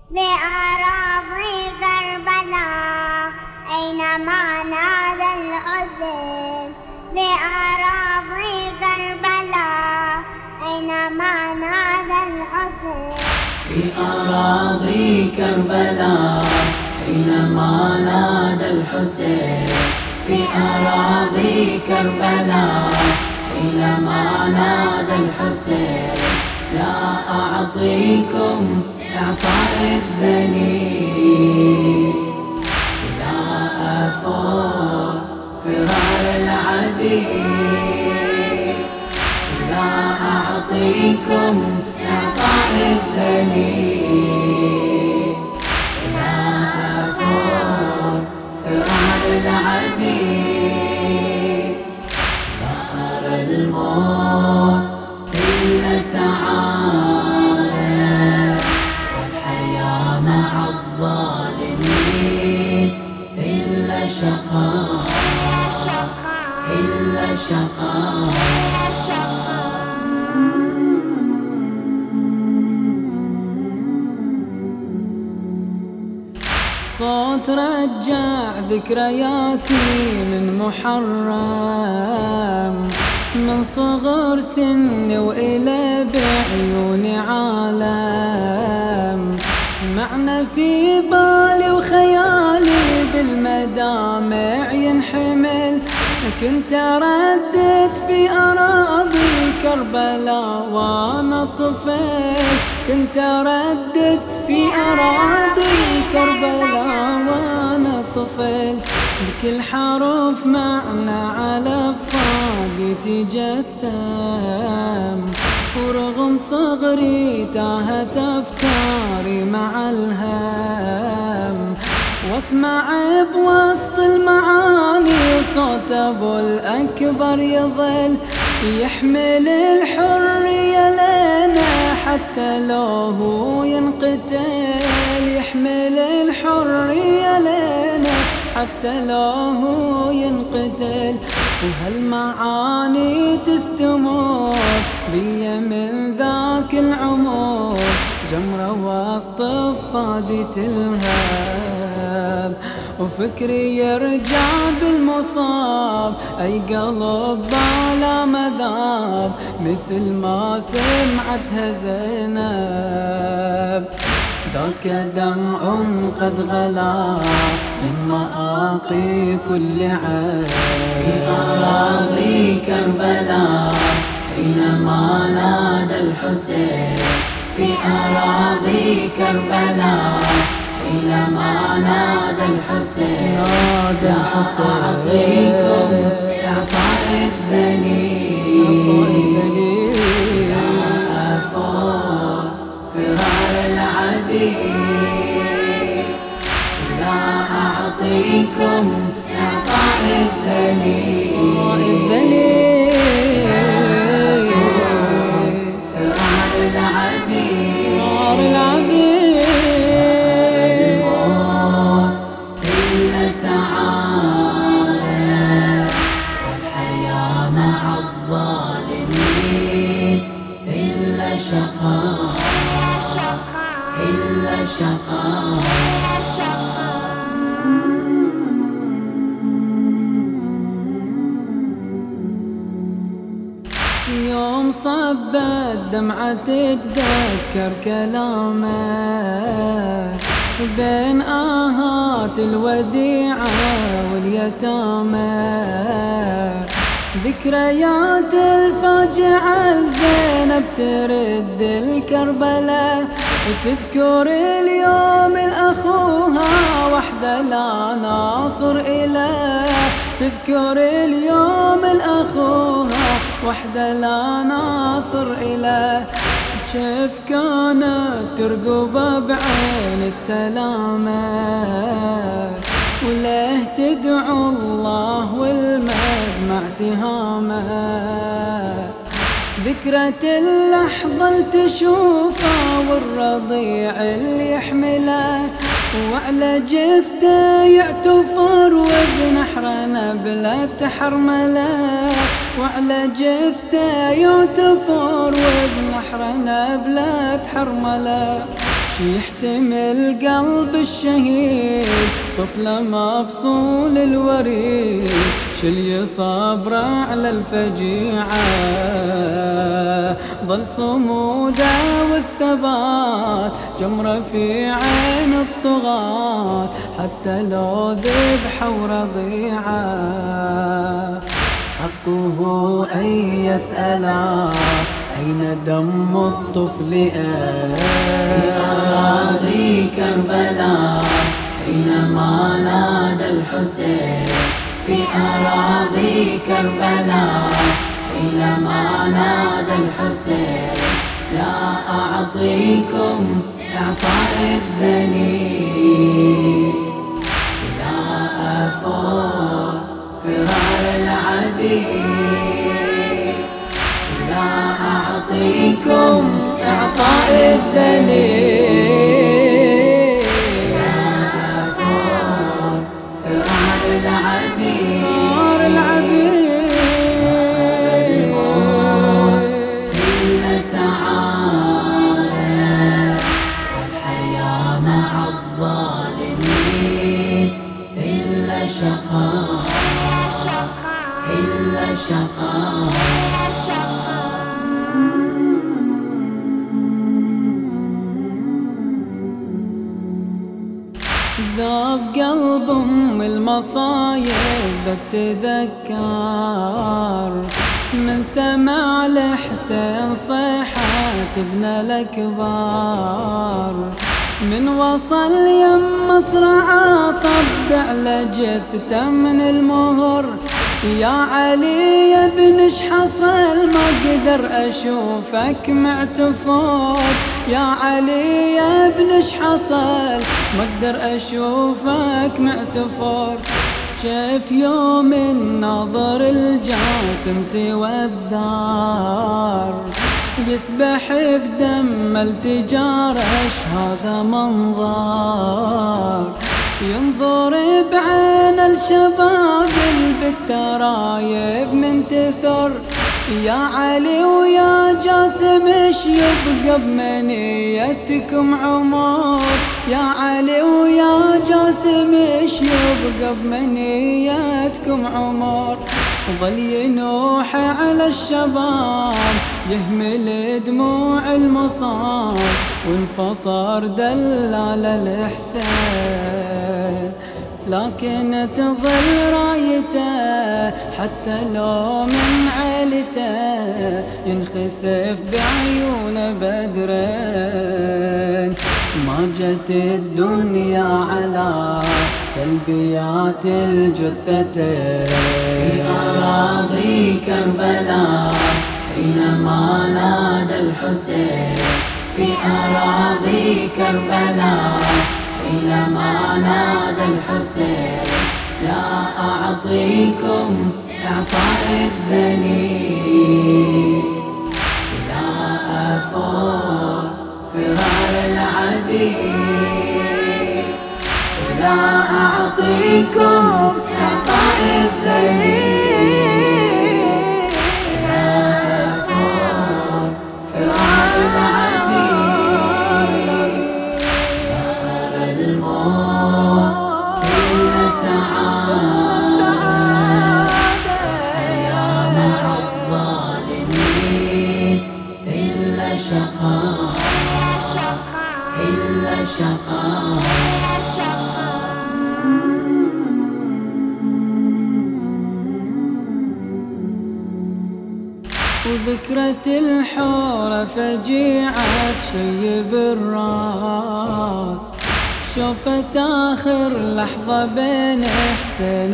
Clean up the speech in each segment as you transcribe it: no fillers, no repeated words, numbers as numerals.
بأراضي كربلاء أينما نادى الحسين. بأراضي كربلاء أينما نادى الحسين. في أراضي كربلاء حينما نادى الحسين. في أراضي كربلاء حينما نادى الحسين. لا أعطيكم إعطاء الذليل، لا أفور فرار العبيد. لا أعطيكم إعطاء الذليل، لا أفور فرار العبيد. لا أرى الموت إلا سعادة، والحياة مع الظالمين إلا شقاء، إلا شقاء. صوت رجع ذكرياتي من محرم، من صغر سني وإلى بعيوني عالم. معنى في بالي وخيالي بالمدامع ينحمل. كنت أردد في أراضي كربلاء وأنا طفل. كنت أردد في أراضي كربلاء وأنا طفل. بكل حرف معنى على فادي تجسم، ورغم صغري تاهت أفكاري مع الهم. واسمع بوسط المعاني صوت أبو الأكبر يظل يحمل الحرية لنا حتى لو هو ينقتل. يحمل الحرية لنا حتى لو هو ينقتل. وهالمعاني تستمر بي من ذاك العمر، جمرة وسط فادي تلهب. وفكري يرجع بالمصاب، أي قلب بلا مذاب مثل ما سمعتها زينب. ذاك دمع قد غلا من مآقي كل عين. في أراضي كربلاء حينما نادى الحسين. في أراضي كربلاء حينما نادى الحسين. لا أعطيكم إعطاء الذليل، لا أفور فرار العبيد. لا أعطيكم إعطاء الذليل، فرار العبيد. الموت إلا سعادة، والحياة مع الظالمين إلا شقاء، إلا شقاء. يوم صبت دمعة تتذكر كلامه بين آهات الوديعة واليتامى. ذكريات الفاجعة لزينب ترد الكربلاء، تذكر اليوم الأخوها وحده لا ناصر إله. تذكر اليوم الأخوها وحده لا ناصر إله. كيف كانت ترقب بعين السلامة، وله تدعو الله والمدمع تهامه. ذكرة اللحظة اللي تشوفها والرضيع اللي يحمله، وعلى جثته يعتفر وبنحره نبلة حرمله. وعلى جثته يعتفر وبنحره نبلة حرمله. شي يحتمل قلب الشهيد طفله مفصول الوريد شل صبر على الفجيعة ظل صموده والثبات جمرة في عين الطغاة حتى لو ذبحه ورضيعه حقه أن يسأله أين دم الطفل في أراضي كربلاء حينما نادى الحسين في أراضي كربلاء حينما نادى الحسين لا أعطيكم إعطاء الذليل لا أفور فرار العبيد لا أعطيكم إعطاء الذليل لا أفور فرار العبيد إلا سعادة والحياة مع الظالمين إلا شقاء إلا شقاء ذاب قلب المصايب بس تذكر من سمع لحسين صيحة ابن الأكبر من وصل يم مصرعه طب على جثته من المهر يا علي يا ابن ايش حصل ما اقدر اشوفك معتفور يا علي يا ابن ايش حصل ما اقدر اشوفك معتفور كيف يوم النظر الجاسم توذر يسبح بدم التجارش هذا منظر ينظر بعين الشباب بالترايب منتثر يا علي ويا جاسم ايش يبقى بمنيتكم عمر يا علي ويا جاسم ايش يبقى بمنيتكم عمر ظل ينوح على الشباب يهمل دموع المصاب وانفطر دلال الإحسان لكن تظل رايته حتى لو من عيلته ينخسف بعيون بدرين ما جت الدنيا على تلبيات الجثتين في أراضي كربلاء حينما نادى الحسين في أراضي كربلاء حينما نادى الحسين لا أعطيكم إعطاء الذليل لا أفور فرار العبيد لا أعطيكم إعطاء الذليل لا أفور فرار العبيد نار الموت إلا سعادة الحياة مع الظالمين إلا شقاء إلا شقاء وذكرة الحورة فجيعة تشيب الراس شوفت آخر لحظة بين حسين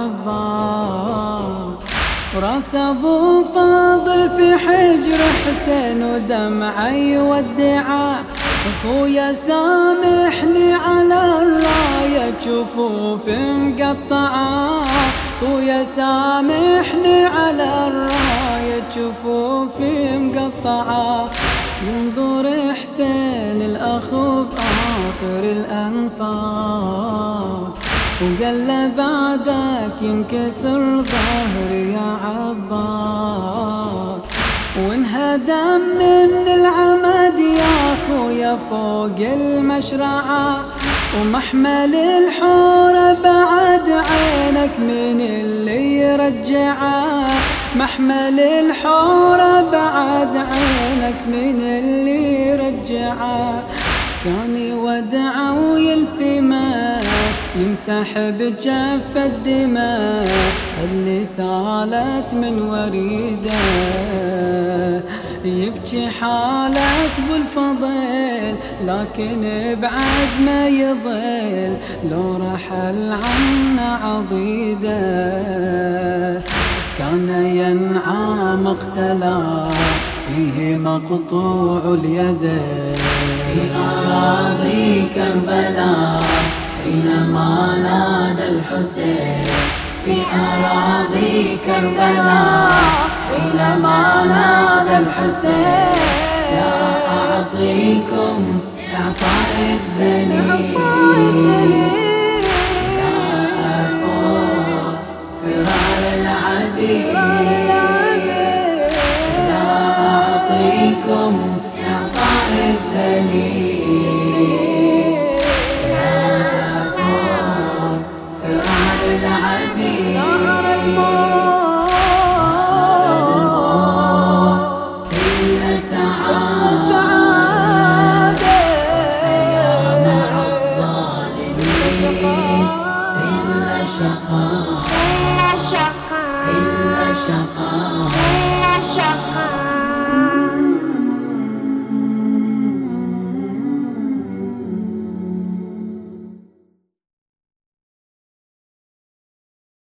وعباس وراس أبو فاضل في حجر حسين ودمعه يودعه أخويا سامحني على الراية جفوف مقطعة أخويا سامحني على الراية جفوف مقطعة ينظر حسين الأخ بآخر الأنفاس وقال له بعدك ينكسر ظهري يا عباس وانهدم من العمد يا خويا فوق المشرعة، ومحمل الحورة بعد عينك من اللي يرجعه، محمل الحورة بعد عينك من اللي يرجعه. كان يودع ويلثمه يمسح بجف الدماء اللي سالت من وريده، يبكي حالة بالفضيل لكن بعزمه يظل لو رحل عنا عضيده. كان ينعى مقتلا فيه مقطوع اليد، في أراضي كربلاء حينما نادى الحسين، في أراضي كربلاء حينما نادى الحسين. لا أعطيكم إعطاء الذليل، لا أفور فرار العبيد، لا أعطيكم إعطاء الذليل، لا أفور فرار العبيد. إلا شقاء، إلا شقاء، إلا شقاء، إلا شقاء.